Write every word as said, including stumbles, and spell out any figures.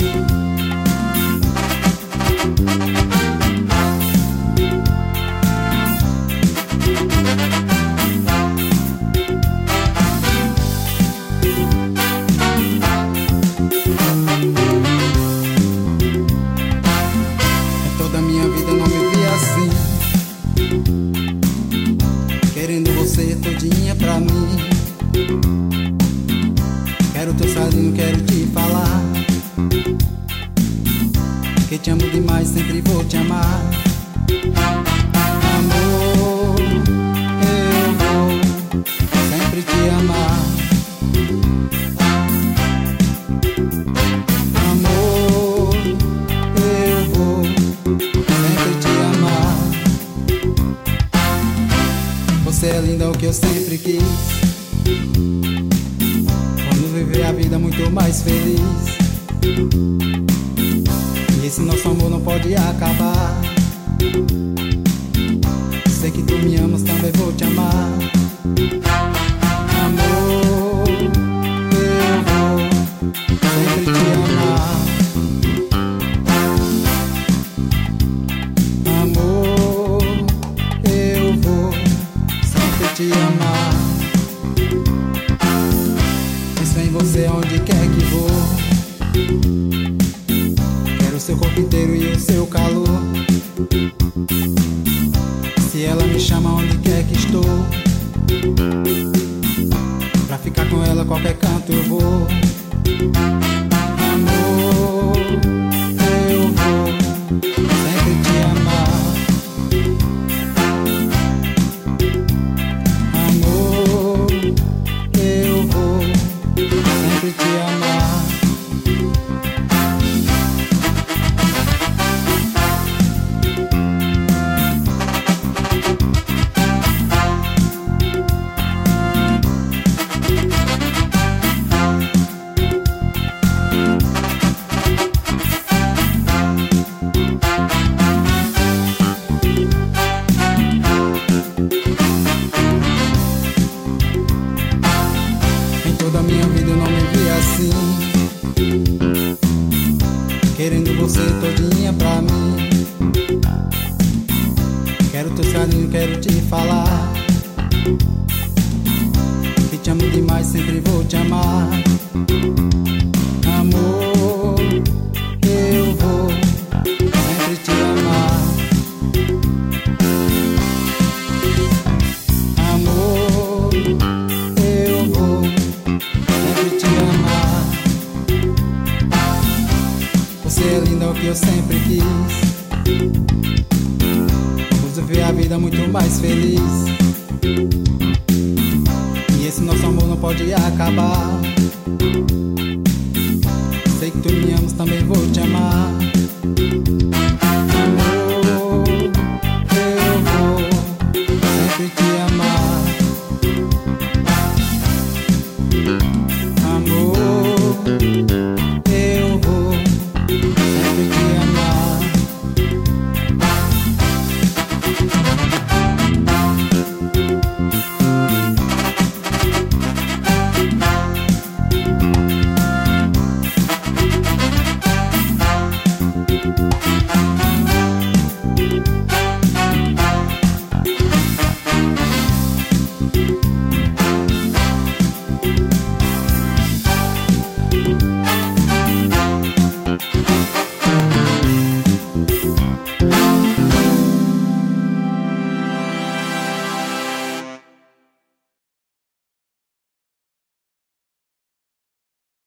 Toda minha vida eu não vivi assim, querendo você todinha pra mim. Quero teu salinho, quero te falar que te amo demais, sempre vou te amar. Amor, eu vou sempre te amar. Amor, eu vou sempre te amar. Você é linda, o que eu sempre quis. Vamos viver a vida muito mais feliz. E esse nosso amor não pode acabar. Sei que tu me amas, também vou te amar. Amor, eu vou sempre te amar. Amor, eu vou sempre te amar. Penso em você onde quer que vou. Quero o seu corpo inteiro e o seu calor. Se ela me chama onde quer que estou, pra ficar com ela qualquer canto eu vou. Amor, eu vou sempre te amar. Amor, eu vou sempre te amar. Toda minha vida eu não me vi assim, querendo você todinha pra mim. Quero teu carinho, quero te falar que te amo demais, sempre vou te amar. Amor, eu vou sempre te amar. Amor, eu vou sempre te amar. Você é linda, é o que eu sempre quis. Vamos viver a vida muito mais feliz. E esse nosso amor não pode acabar. Sei que tu me amas, também vou